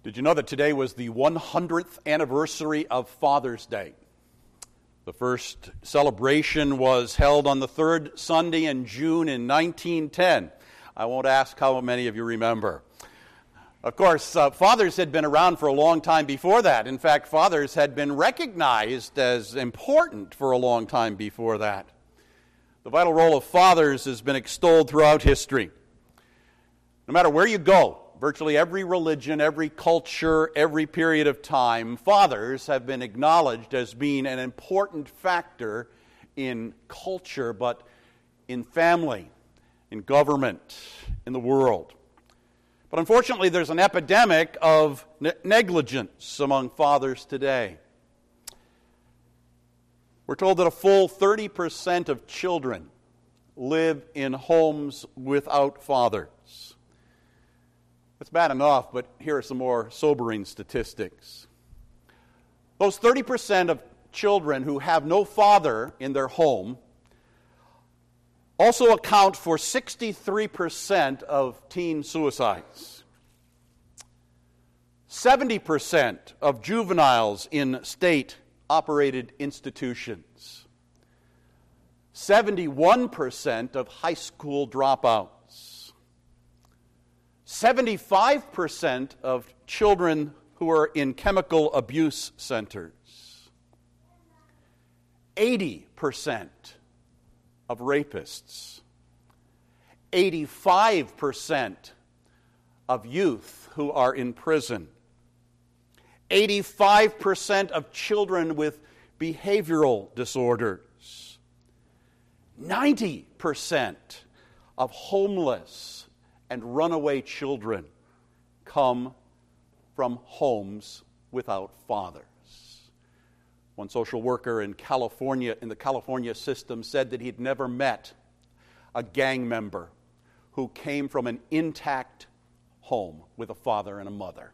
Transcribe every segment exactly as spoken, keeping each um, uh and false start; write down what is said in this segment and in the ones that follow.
Did you know that today was the one hundredth anniversary of Father's Day? The first celebration was held on the third Sunday in June in nineteen ten. I won't ask how many of you remember. Of course, uh, fathers had been around for a long time before that. In fact, fathers had been recognized as important for a long time before that. The vital role of fathers has been extolled throughout history. No matter where you go, virtually every religion, every culture, every period of time, fathers have been acknowledged as being an important factor in culture, but in family, in government, in the world. But unfortunately, there's an epidemic of ne- negligence among fathers today. We're told that a full thirty percent of children live in homes without fathers. That's bad enough, but here are some more sobering statistics. Those thirty percent of children who have no father in their home also account for sixty-three percent of teen suicides. seventy percent of juveniles in state-operated institutions. seventy-one percent of high school dropouts. seventy-five percent of children who are in chemical abuse centers. eighty percent of rapists. eighty-five percent of youth who are in prison. eighty-five percent of children with behavioral disorders. ninety percent of homeless and runaway children come from homes without fathers. One social worker in California, in the California system, said that he'd never met a gang member who came from an intact home with a father and a mother.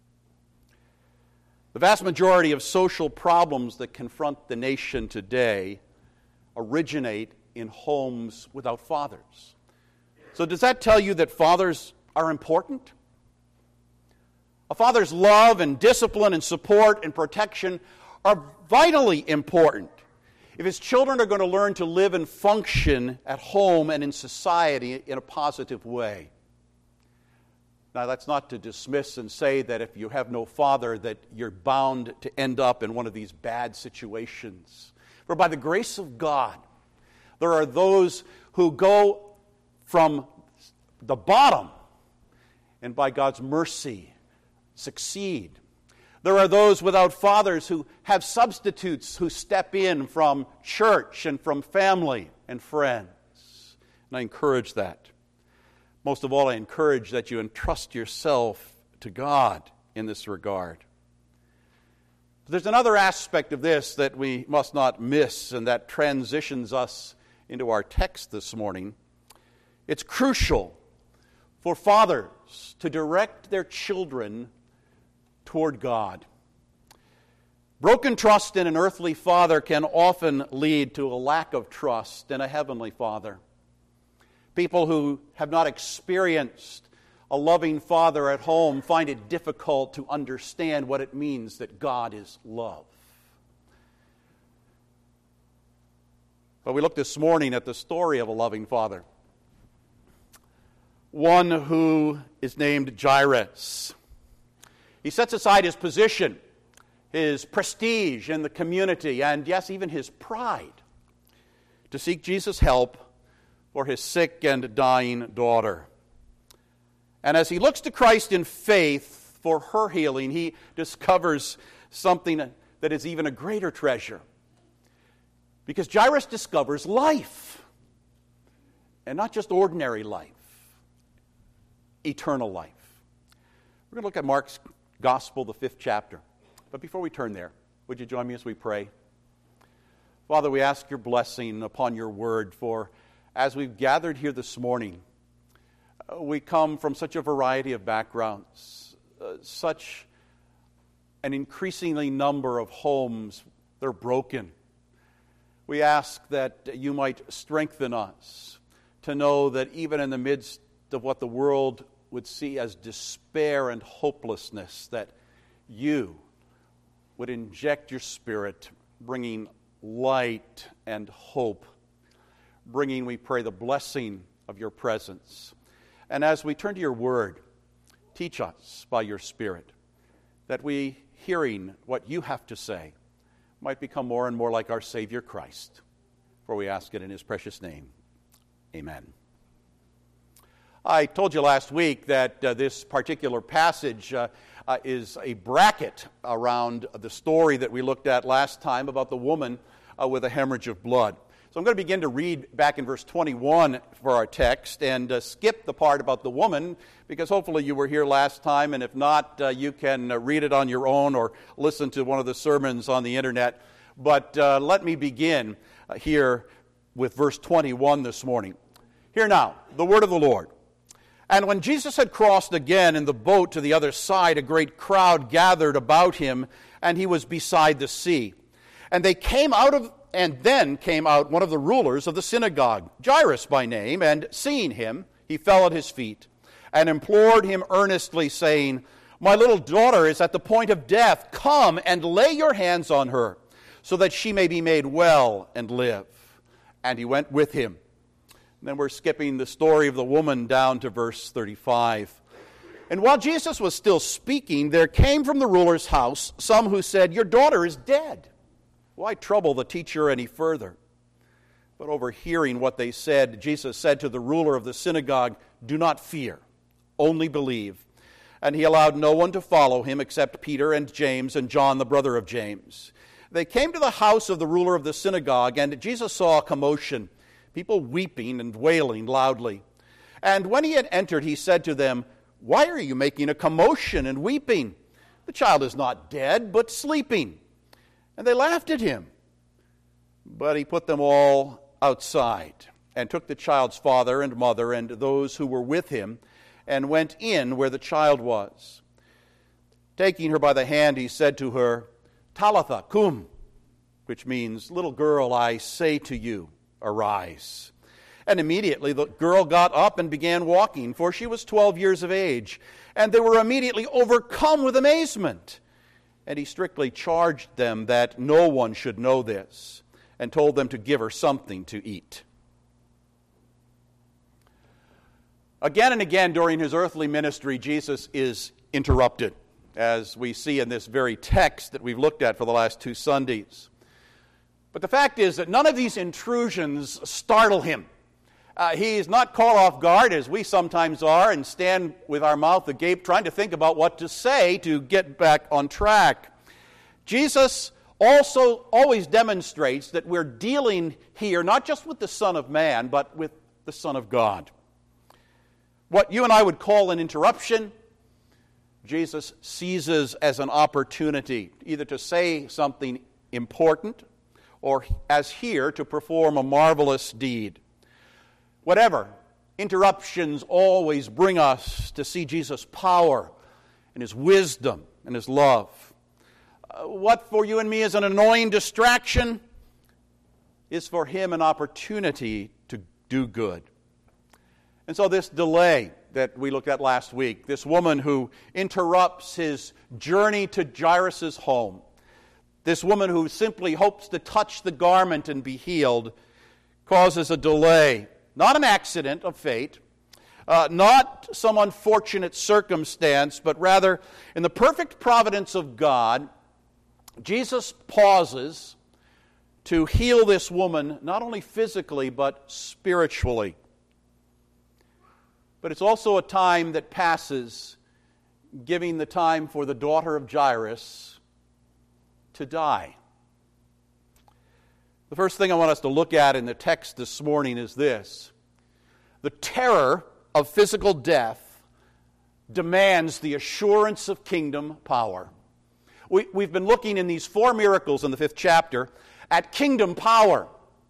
The vast majority of social problems that confront the nation today originate in homes without fathers. So does that tell you that fathers are important? A father's love and discipline and support and protection are vitally important if his children are going to learn to live and function at home and in society in a positive way. Now, that's not to dismiss and say that if you have no father that you're bound to end up in one of these bad situations. For by the grace of God, there are those who go from the bottom and by God's mercy succeed. There are those without fathers who have substitutes who step in from church and from family and friends. And I encourage that. Most of all, I encourage that you entrust yourself to God in this regard. But there's another aspect of this that we must not miss, and that transitions us into our text this morning. It's crucial for fathers to direct their children toward God. Broken trust in an earthly father can often lead to a lack of trust in a heavenly Father. People who have not experienced a loving father at home find it difficult to understand what it means that God is love. But we look this morning at the story of a loving father. One who is named Jairus. He sets aside his position, his prestige in the community, and yes, even his pride, to seek Jesus' help for his sick and dying daughter. And as he looks to Christ in faith for her healing, he discovers something that is even a greater treasure. Because Jairus discovers life, and not just ordinary life, eternal life. We're going to look at Mark's Gospel, the fifth chapter. But before we turn there, would you join me as we pray? Father, we ask your blessing upon your word, for as we've gathered here this morning, we come from such a variety of backgrounds, uh, such an increasingly number of homes that are broken. We ask that you might strengthen us to know that even in the midst of what the world would see as despair and hopelessness, that you would inject your Spirit, bringing light and hope, bringing, we pray, the blessing of your presence. And as we turn to your word, teach us by your Spirit that we, hearing what you have to say, might become more and more like our Savior Christ. For we ask it in his precious name. Amen. I told you last week that uh, this particular passage uh, uh, is a bracket around the story that we looked at last time about the woman uh, with a hemorrhage of blood. So I'm going to begin to read back in verse twenty-one for our text and uh, skip the part about the woman, because hopefully you were here last time, and if not, uh, you can uh, read it on your own or listen to one of the sermons on the internet. But uh, let me begin uh, here with verse twenty-one this morning. Hear now the word of the Lord. And when Jesus had crossed again in the boat to the other side, a great crowd gathered about him, and he was beside the sea. And they came out of, and then came out one of the rulers of the synagogue, Jairus by name, and seeing him, he fell at his feet, and implored him earnestly, saying, My little daughter is at the point of death. Come and lay your hands on her, so that she may be made well and live. And he went with him. And then we're skipping the story of the woman down to verse thirty-five. And while Jesus was still speaking, there came from the ruler's house some who said, Your daughter is dead. Why trouble the teacher any further? But overhearing what they said, Jesus said to the ruler of the synagogue, Do not fear, only believe. And he allowed no one to follow him except Peter and James and John, the brother of James. They came to the house of the ruler of the synagogue, and Jesus saw a commotion, people weeping and wailing loudly. And when he had entered, he said to them, Why are you making a commotion and weeping? The child is not dead, but sleeping. And they laughed at him. But he put them all outside, and took the child's father and mother and those who were with him, and went in where the child was. Taking her by the hand, he said to her, Talitha cum, which means, Little girl, I say to you, arise. And immediately the girl got up and began walking, for she was twelve years of age. And they were immediately overcome with amazement. And he strictly charged them that no one should know this, and told them to give her something to eat. Again and again during his earthly ministry, Jesus is interrupted, as we see in this very text that we've looked at for the last two Sundays. But the fact is that none of these intrusions startle him. Uh, he's not caught off guard, as we sometimes are, and stand with our mouth agape trying to think about what to say to get back on track. Jesus also always demonstrates that we're dealing here not just with the Son of Man, but with the Son of God. What you and I would call an interruption, Jesus seizes as an opportunity either to say something important or, as here, to perform a marvelous deed. Whatever, interruptions always bring us to see Jesus' power and his wisdom and his love. Uh, what for you and me is an annoying distraction is for him an opportunity to do good. And so this delay that we looked at last week, this woman who interrupts his journey to Jairus' home, this woman who simply hopes to touch the garment and be healed, causes a delay. Not an accident of fate, uh, not some unfortunate circumstance, but rather in the perfect providence of God, Jesus pauses to heal this woman not only physically but spiritually. But it's also a time that passes, giving the time for the daughter of Jairus to die. The first thing I want us to look at in the text this morning is this. The terror of physical death demands the assurance of kingdom power. We, we've been looking in these four miracles in the fifth chapter at kingdom power.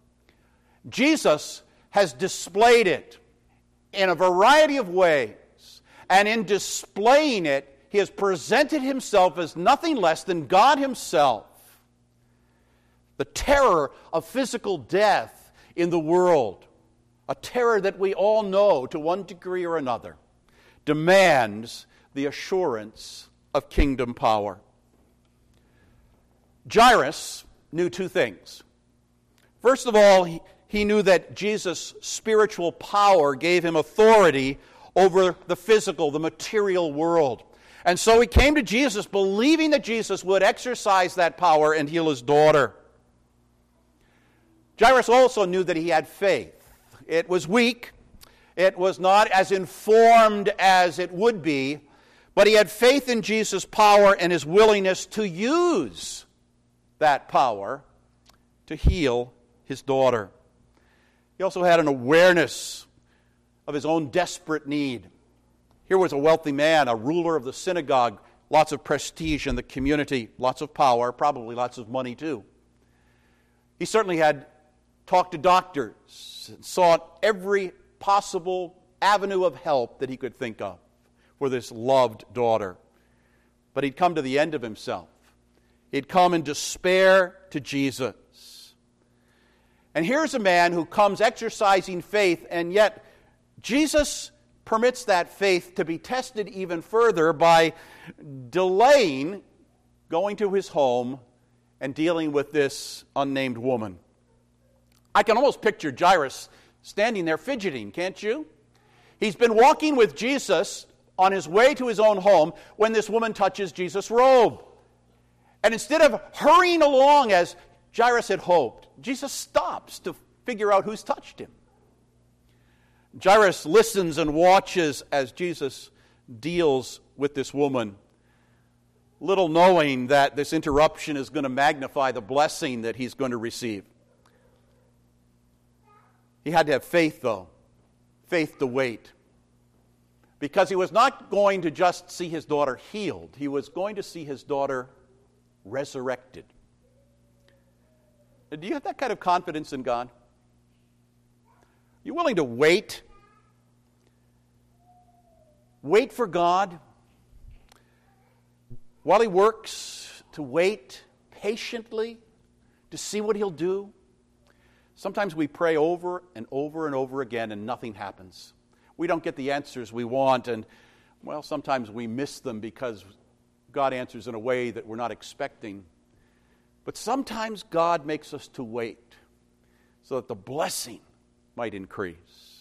Jesus has displayed it in a variety of ways, and in displaying it, he has presented himself as nothing less than God himself. The terror of physical death in the world, a terror that we all know to one degree or another, demands the assurance of kingdom power. Jairus knew two things. First of all, he, he knew that Jesus' spiritual power gave him authority over the physical, the material world. And so he came to Jesus believing that Jesus would exercise that power and heal his daughter. Jairus also knew that he had faith. It was weak. It was not as informed as it would be, but he had faith in Jesus' power and his willingness to use that power to heal his daughter. He also had an awareness of his own desperate need. Here was a wealthy man, a ruler of the synagogue, lots of prestige in the community, lots of power, probably lots of money too. He certainly had talked to doctors and sought every possible avenue of help that he could think of for this loved daughter. But he'd come to the end of himself. He'd come in despair to Jesus. And here's a man who comes exercising faith, and yet Jesus permits that faith to be tested even further by delaying going to his home and dealing with this unnamed woman. I can almost picture Jairus standing there fidgeting, can't you? He's been walking with Jesus on his way to his own home when this woman touches Jesus' robe. And instead of hurrying along as Jairus had hoped, Jesus stops to figure out who's touched him. Jairus listens and watches as Jesus deals with this woman, little knowing that this interruption is going to magnify the blessing that he's going to receive. He had to have faith, though, faith to wait, because he was not going to just see his daughter healed. He was going to see his daughter resurrected. Do you have that kind of confidence in God? You willing to wait? Wait for God while he works, to wait patiently to see what he'll do? Sometimes we pray over and over and over again and nothing happens. We don't get the answers we want, and, well, sometimes we miss them because God answers in a way that we're not expecting. But sometimes God makes us to wait so that the blessing might increase.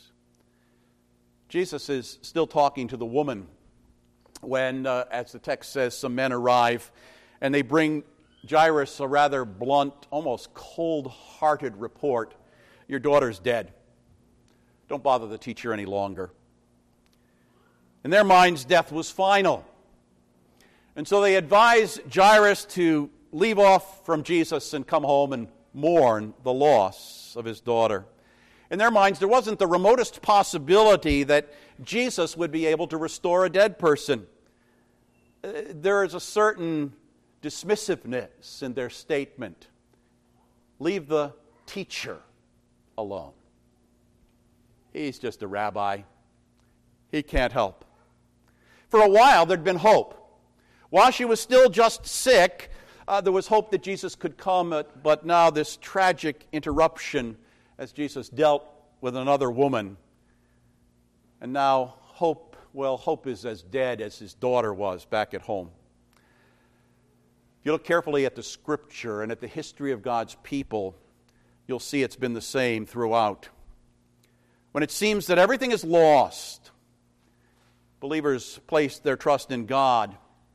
Jesus is still talking to the woman when, uh, as the text says, some men arrive and they bring Jairus a rather blunt, almost cold-hearted report. Your daughter's dead. Don't bother the teacher any longer. In their minds, death was final. And so they advise Jairus to leave off from Jesus and come home and mourn the loss of his daughter. In their minds, there wasn't the remotest possibility that Jesus would be able to restore a dead person. There is a certain dismissiveness in their statement. Leave the teacher alone. He's just a rabbi. He can't help. For a while, there'd been hope. While she was still just sick, uh, there was hope that Jesus could come, uh, but now this tragic interruption as Jesus dealt with another woman. And now hope, well, hope is as dead as his daughter was back at home. If you look carefully at the Scripture and at the history of God's people, you'll see it's been the same throughout. When it seems that everything is lost, believers placed their trust in God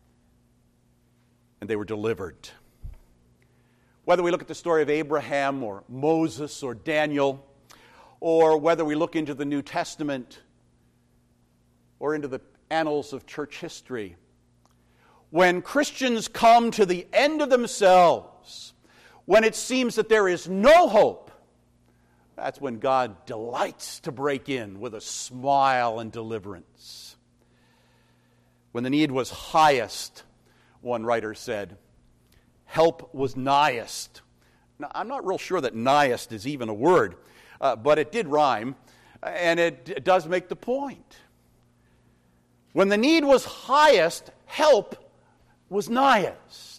and they were delivered. Whether we look at the story of Abraham or Moses or Daniel, or whether we look into the New Testament or into the annals of church history, when Christians come to the end of themselves, when it seems that there is no hope, that's when God delights to break in with a smile and deliverance. When the need was highest, one writer said, help was nighest. Now, I'm not real sure that nighest is even a word, uh, but it did rhyme, and it, it does make the point. When the need was highest, help was nighest.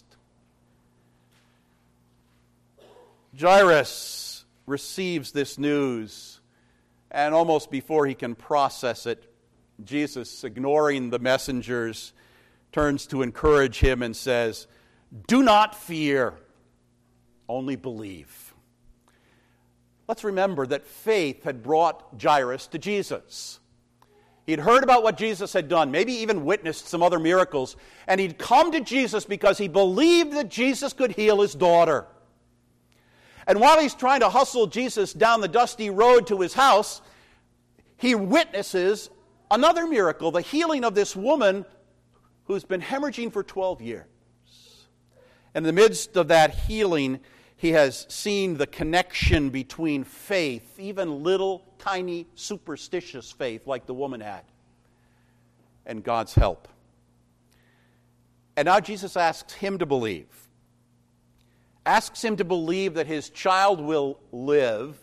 Jairus receives this news, and almost before he can process it, Jesus, ignoring the messengers, turns to encourage him and says, "Do not fear, only believe." Let's remember that faith had brought Jairus to Jesus. He'd heard about what Jesus had done, maybe even witnessed some other miracles, and he'd come to Jesus because he believed that Jesus could heal his daughter. And while he's trying to hustle Jesus down the dusty road to his house, he witnesses another miracle, the healing of this woman who's been hemorrhaging for twelve years. And in the midst of that healing, he has seen the connection between faith, even little, tiny, superstitious faith like the woman had, and God's help. And now Jesus asks him to believe. Asks him to believe that his child will live,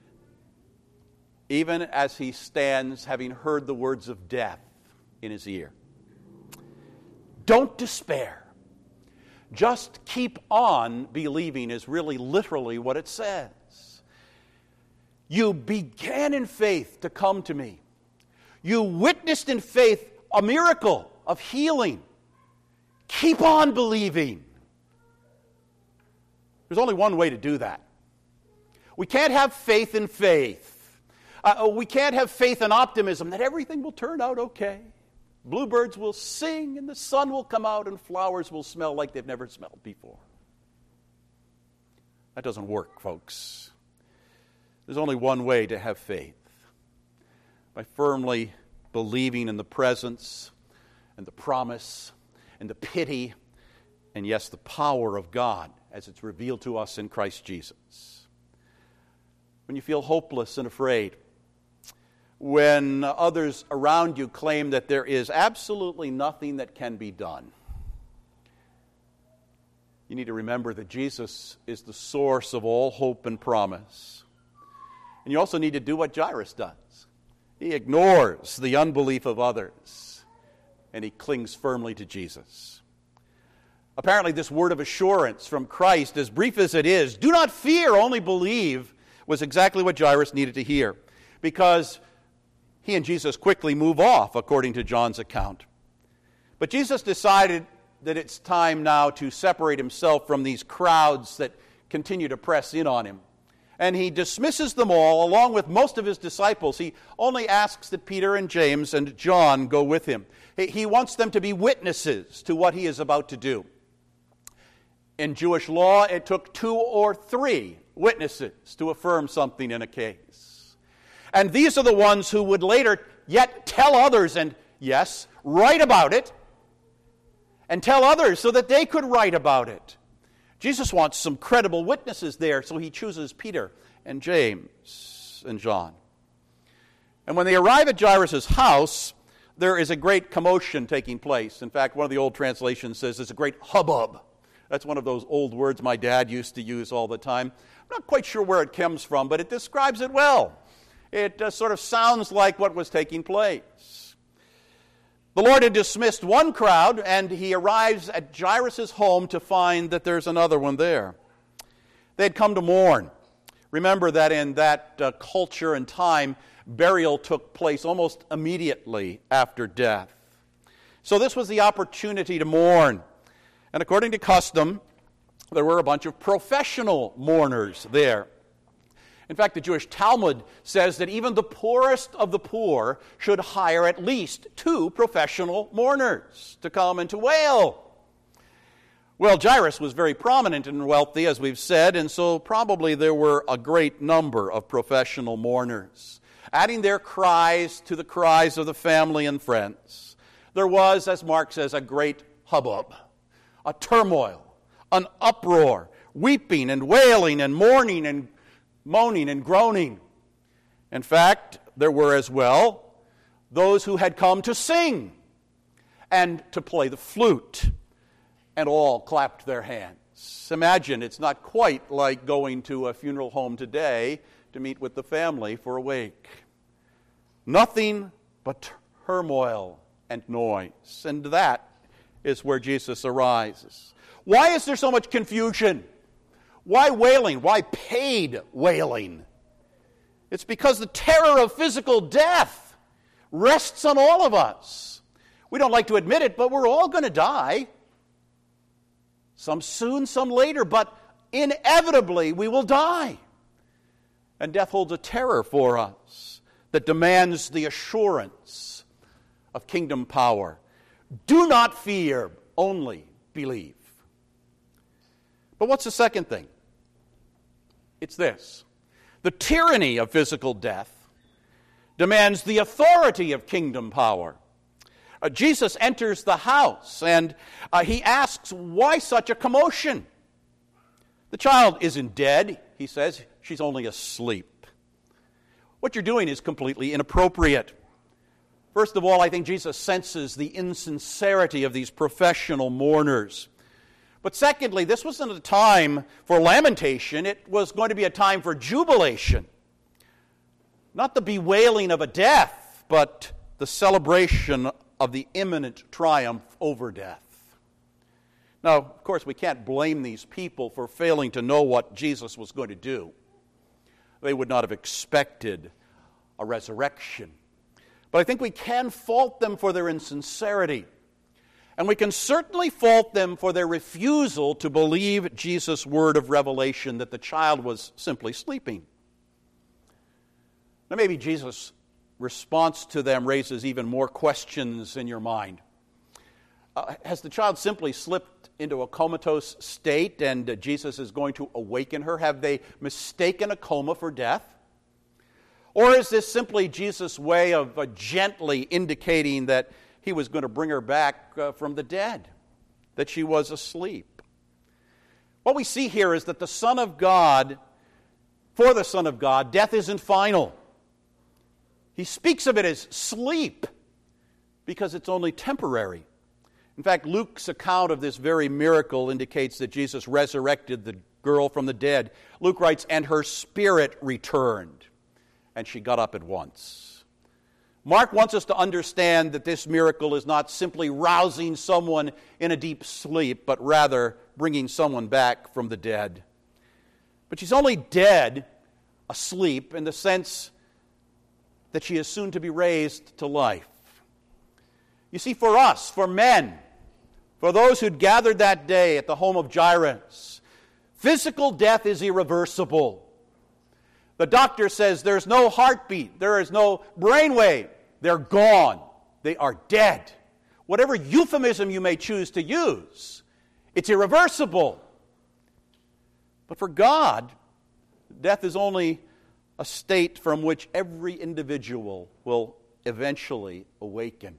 even as he stands having heard the words of death in his ear. Don't despair. Just keep on believing is really literally what it says. You began in faith to come to me. You witnessed in faith a miracle of healing. Keep on believing. There's only one way to do that. We can't have faith in faith. Uh, we can't have faith and optimism that everything will turn out okay. Bluebirds will sing, and the sun will come out, and flowers will smell like they've never smelled before. That doesn't work, folks. There's only one way to have faith. By firmly believing in the presence and the promise and the pity and, yes, the power of God as it's revealed to us in Christ Jesus. When you feel hopeless and afraid, when others around you claim that there is absolutely nothing that can be done, you need to remember that Jesus is the source of all hope and promise. And you also need to do what Jairus does. He ignores the unbelief of others, and he clings firmly to Jesus. Apparently, this word of assurance from Christ, as brief as it is, "Do not fear, only believe," was exactly what Jairus needed to hear, because he and Jesus quickly move off, according to John's account. But Jesus decided that it's time now to separate himself from these crowds that continue to press in on him. And he dismisses them all, along with most of his disciples. He only asks that Peter and James and John go with him. He wants them to be witnesses to what he is about to do. In Jewish law, it took two or three witnesses to affirm something in a case. And these are the ones who would later yet tell others and, yes, write about it, and tell others so that they could write about it. Jesus wants some credible witnesses there, so he chooses Peter and James and John. And when they arrive at Jairus' house, there is a great commotion taking place. In fact, one of the old translations says there's a great hubbub. That's one of those old words my dad used to use all the time. I'm not quite sure where it comes from, but it describes it well. It uh, sort of sounds like what was taking place. The Lord had dismissed one crowd, and he arrives at Jairus' home to find that there's another one there. They had come to mourn. Remember that in that uh, culture and time, burial took place almost immediately after death. So this was the opportunity to mourn. And according to custom, there were a bunch of professional mourners there. In fact, the Jewish Talmud says that even the poorest of the poor should hire at least two professional mourners to come and to wail. Well, Jairus was very prominent and wealthy, as we've said, and so probably there were a great number of professional mourners, adding their cries to the cries of the family and friends. There was, as Mark says, a great hubbub, a turmoil, an uproar, weeping and wailing and mourning and moaning and groaning. In fact, there were as well those who had come to sing and to play the flute, and all clapped their hands. Imagine, it's not quite like going to a funeral home today to meet with the family for a wake. Nothing but turmoil and noise, and that is where Jesus arises. Why is there so much confusion? Why wailing? Why paid wailing? It's because the terror of physical death rests on all of us. We don't like to admit it, but we're all going to die. Some soon, some later, but inevitably we will die. And death holds a terror for us that demands the assurance of kingdom power. Do not fear, only believe. But what's the second thing? It's this. The tyranny of physical death demands the authority of kingdom power. Uh, Jesus enters the house and uh, he asks, why such a commotion? The child isn't dead, he says. She's only asleep. What you're doing is completely inappropriate. First of all, I think Jesus senses the insincerity of these professional mourners. But secondly, this wasn't a time for lamentation. It was going to be a time for jubilation. Not the bewailing of a death, but the celebration of the imminent triumph over death. Now, of course, we can't blame these people for failing to know what Jesus was going to do. They would not have expected a resurrection. But I think we can fault them for their insincerity. And we can certainly fault them for their refusal to believe Jesus' word of revelation that the child was simply sleeping. Now, maybe Jesus' response to them raises even more questions in your mind. Uh, has the child simply slipped into a comatose state and uh, Jesus is going to awaken her? Have they mistaken a coma for death? Or is this simply Jesus' way of uh, gently indicating that he was going to bring her back uh, from the dead, that she was asleep? What we see here is that the Son of God, for the Son of God, death isn't final. He speaks of it as sleep because it's only temporary. In fact, Luke's account of this very miracle indicates that Jesus resurrected the girl from the dead. Luke writes, and her spirit returned, and she got up at once. Mark wants us to understand that this miracle is not simply rousing someone in a deep sleep, but rather bringing someone back from the dead. But she's only dead, asleep, in the sense that she is soon to be raised to life. You see, for us, for men, for those who'd gathered that day at the home of Jairus, physical death is irreversible. The doctor says there's no heartbeat, there is no brainwave. They're gone. They are dead. Whatever euphemism you may choose to use, it's irreversible. But for God, death is only a state from which every individual will eventually awaken.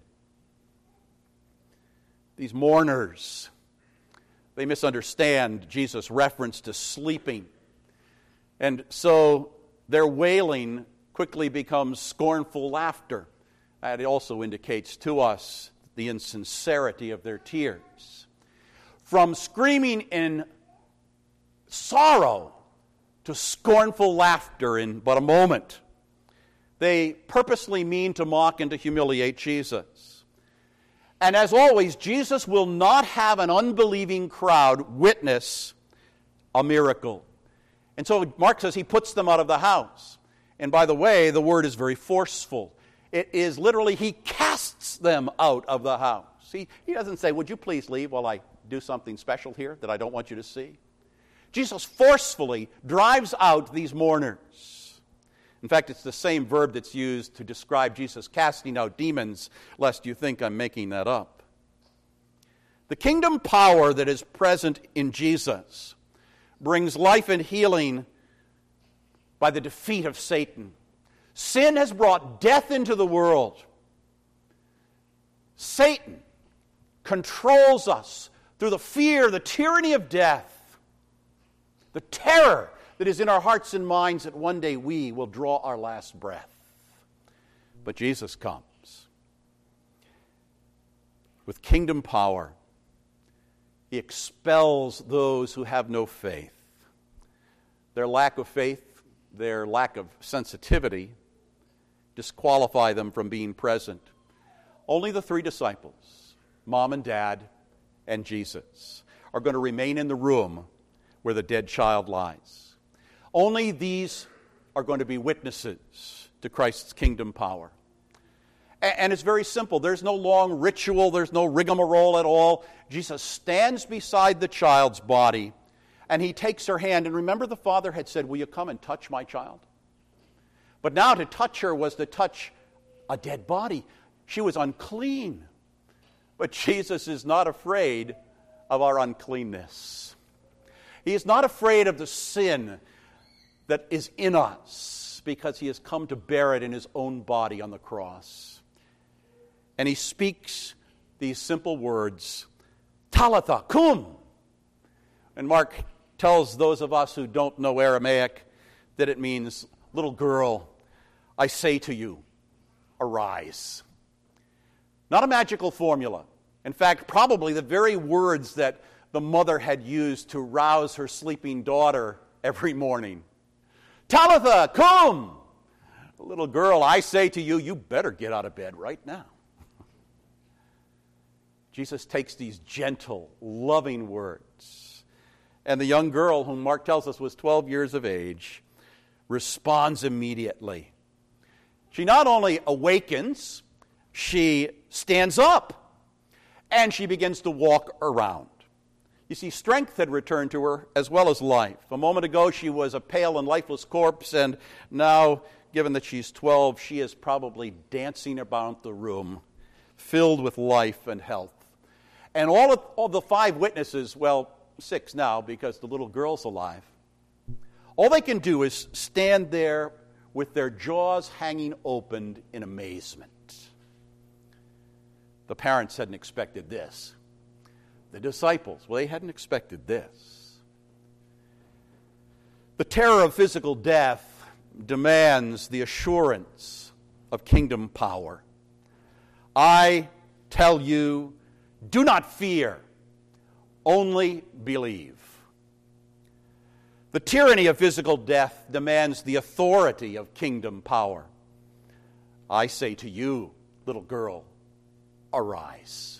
These mourners, they misunderstand Jesus' reference to sleeping. And so their wailing quickly becomes scornful laughter. That also indicates to us the insincerity of their tears. From screaming in sorrow to scornful laughter in but a moment. They purposely mean to mock and to humiliate Jesus. And as always, Jesus will not have an unbelieving crowd witness a miracle. And so Mark says he puts them out of the house. And by the way, the word is very forceful. It is literally, he casts them out of the house. He, he doesn't say, would you please leave while I do something special here that I don't want you to see? Jesus forcefully drives out these mourners. In fact, it's the same verb that's used to describe Jesus casting out demons, lest you think I'm making that up. The kingdom power that is present in Jesus brings life and healing by the defeat of Satan. Sin has brought death into the world. Satan controls us through the fear, the tyranny of death, the terror that is in our hearts and minds that one day we will draw our last breath. But Jesus comes with kingdom power. He expels those who have no faith. Their lack of faith, their lack of sensitivity, disqualify them from being present. Only the three disciples, Mom and Dad and Jesus, are going to remain in the room where the dead child lies. Only these are going to be witnesses to Christ's kingdom power. And it's very simple. There's no long ritual. There's no rigmarole at all. Jesus stands beside the child's body, and he takes her hand. And remember, the father had said, will you come and touch my child? But now to touch her was to touch a dead body. She was unclean. But Jesus is not afraid of our uncleanness. He is not afraid of the sin that is in us, because he has come to bear it in his own body on the cross. And he speaks these simple words, Talitha, cum. And Mark tells those of us who don't know Aramaic that it means, little girl, I say to you, arise. Not a magical formula. In fact, probably the very words that the mother had used to rouse her sleeping daughter every morning. Talitha, cum. Little girl, I say to you, you better get out of bed right now. Jesus takes these gentle, loving words, and the young girl, whom Mark tells us was twelve years of age, responds immediately. She not only awakens, she stands up, and she begins to walk around. You see, strength had returned to her as well as life. A moment ago, she was a pale and lifeless corpse, and now, given that she's twelve, she is probably dancing about the room, filled with life and health. And all of, all the five witnesses, well, six now because the little girl's alive, all they can do is stand there with their jaws hanging open in amazement. The parents hadn't expected this. The disciples, well, they hadn't expected this. The terror of physical death demands the assurance of kingdom power. I tell you, do not fear, only believe. The tyranny of physical death demands the authority of kingdom power. I say to you, little girl, arise.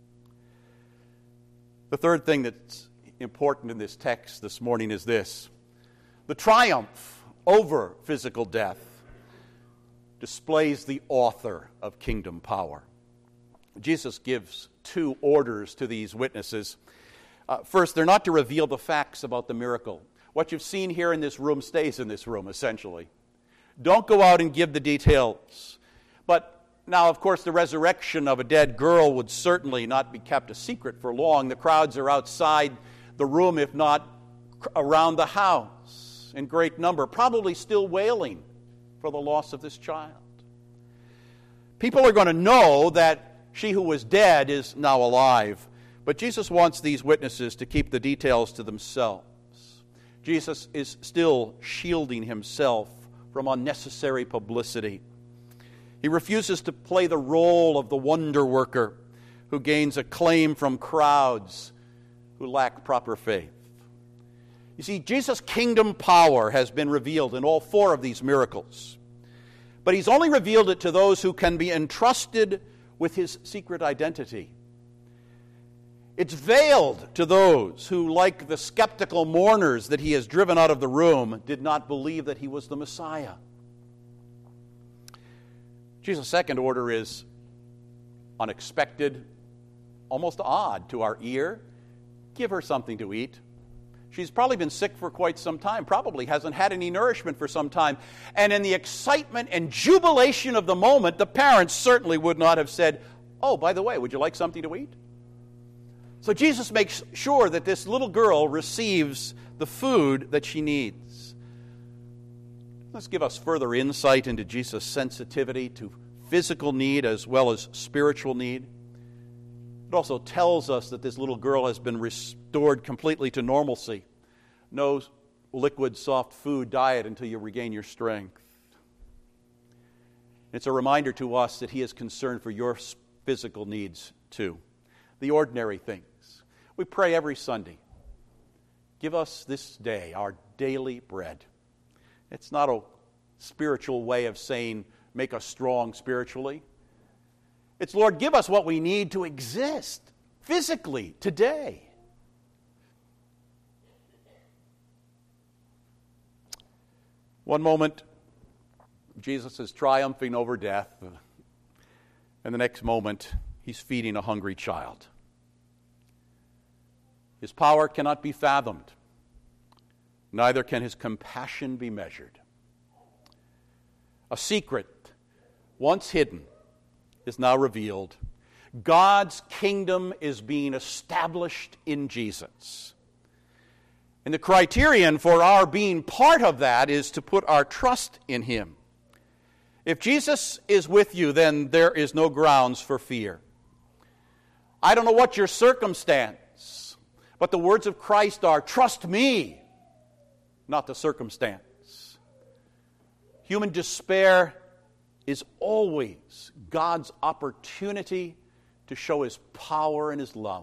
The third thing that's important in this text this morning is this. The triumph over physical death displays the author of kingdom power. Jesus gives two orders to these witnesses. Uh, first, they're not to reveal the facts about the miracle. What you've seen here in this room stays in this room, essentially. Don't go out and give the details. But now, of course, the resurrection of a dead girl would certainly not be kept a secret for long. The crowds are outside the room, if not around the house, in great number, probably still wailing for the loss of this child. People are going to know that she who was dead is now alive. But Jesus wants these witnesses to keep the details to themselves. Jesus is still shielding himself from unnecessary publicity. He refuses to play the role of the wonder worker who gains acclaim from crowds who lack proper faith. You see, Jesus' kingdom power has been revealed in all four of these miracles. But he's only revealed it to those who can be entrusted with his secret identity. It's veiled to those who, like the skeptical mourners that he has driven out of the room, did not believe that he was the Messiah. Jesus' second order is unexpected, almost odd to our ear. Give her something to eat. She's probably been sick for quite some time, probably hasn't had any nourishment for some time. And in the excitement and jubilation of the moment, the parents certainly would not have said, oh, by the way, would you like something to eat? So Jesus makes sure that this little girl receives the food that she needs. Let's give us further insight into Jesus' sensitivity to physical need as well as spiritual need. It also tells us that this little girl has been restored completely to normalcy. No liquid, soft food diet until you regain your strength. It's a reminder to us that he is concerned for your physical needs too. The ordinary things. We pray every Sunday. Give us this day our daily bread. It's not a spiritual way of saying make us strong spiritually. It's, Lord, give us what we need to exist physically today. One moment, Jesus is triumphing over death. And the next moment, he's feeding a hungry child. His power cannot be fathomed. Neither can his compassion be measured. A secret, once hidden, is now revealed. God's kingdom is being established in Jesus. And the criterion for our being part of that is to put our trust in him. If Jesus is with you, then there is no grounds for fear. I don't know what your circumstance, but the words of Christ are, trust me, not the circumstance. Human despair is always God's opportunity to show his power and his love.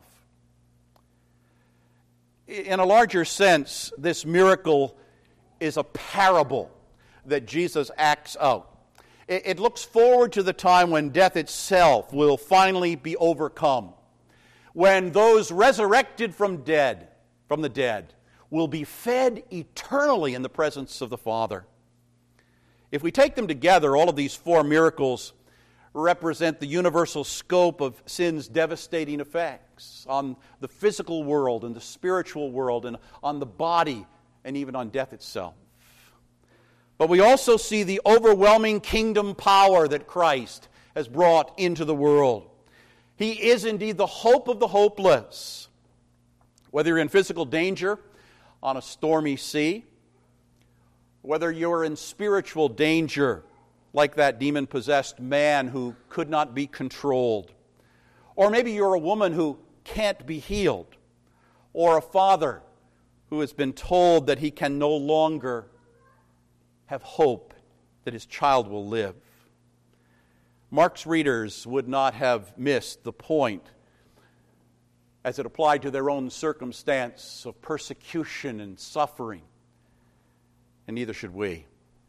In a larger sense, this miracle is a parable that Jesus acts out. It looks forward to the time when death itself will finally be overcome, when those resurrected from dead, from the dead, will be fed eternally in the presence of the Father. If we take them together, all of these four miracles represent the universal scope of sin's devastating effects on the physical world and the spiritual world and on the body and even on death itself. But we also see the overwhelming kingdom power that Christ has brought into the world. He is indeed the hope of the hopeless. Whether you're in physical danger on a stormy sea, whether you're in spiritual danger like that demon-possessed man who could not be controlled, or maybe you're a woman who can't be healed, or a father who has been told that he can no longer have hope that his child will live. Mark's readers would not have missed the point as it applied to their own circumstance of persecution and suffering, and neither should we.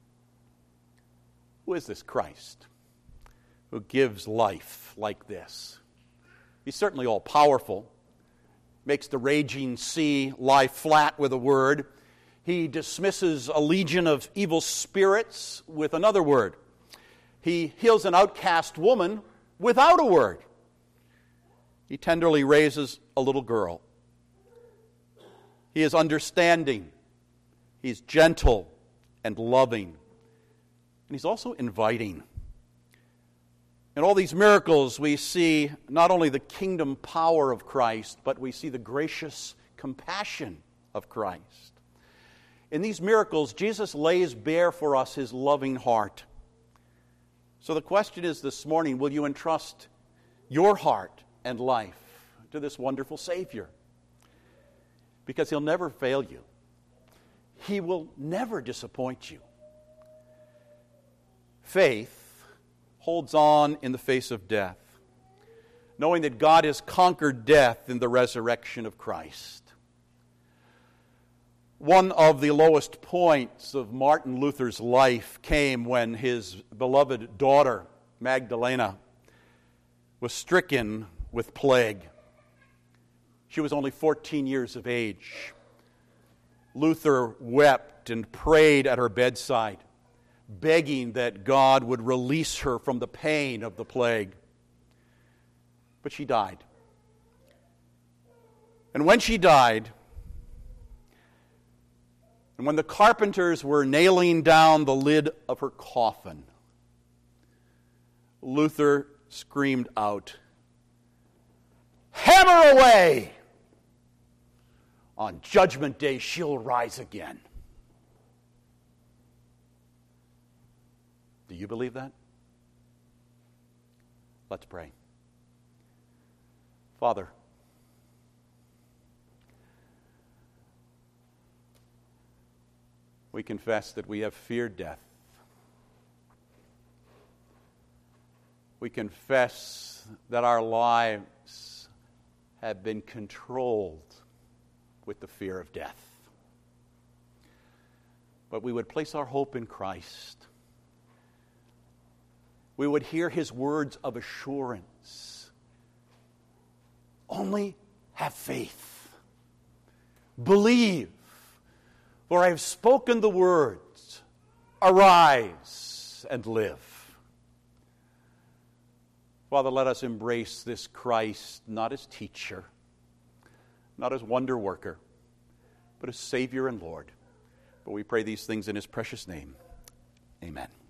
Who is this Christ who gives life like this? He's certainly all-powerful, makes the raging sea lie flat with a word. He dismisses a legion of evil spirits with another word. He heals an outcast woman without a word. He tenderly raises a little girl. He is understanding. He's gentle and loving. And he's also inviting. In all these miracles, we see not only the kingdom power of Christ, but we see the gracious compassion of Christ. In these miracles, Jesus lays bare for us his loving heart. So the question is this morning, will you entrust your heart and life to this wonderful Savior? Because he'll never fail you. He will never disappoint you. Faith holds on in the face of death, knowing that God has conquered death in the resurrection of Christ. One of the lowest points of Martin Luther's life came when his beloved daughter, Magdalena, was stricken with plague. She was only fourteen years of age. Luther wept and prayed at her bedside, begging that God would release her from the pain of the plague. But she died. And when she died, and when the carpenters were nailing down the lid of her coffin, Luther screamed out, "Hammer away! On Judgment Day she'll rise again." Do you believe that? Let's pray. Father, we confess that we have feared death. We confess that our lives have been controlled with the fear of death. But we would place our hope in Christ. We would hear his words of assurance. Only have faith. Believe. For I have spoken the words, arise and live. Father, let us embrace this Christ not as teacher, not as wonder worker, but as Savior and Lord. But we pray these things in his precious name. Amen.